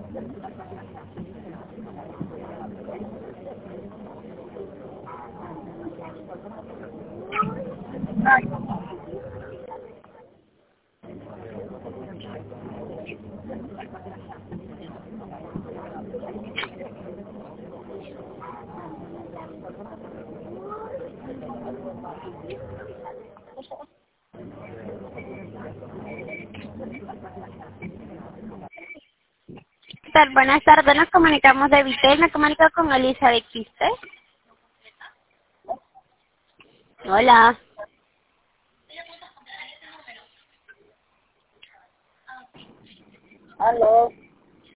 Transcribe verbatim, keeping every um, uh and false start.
¿Qué tal? Buenas tardes, nos comunicamos de Vitel, me comunico con Elisa de Quiste. Hola. Aló.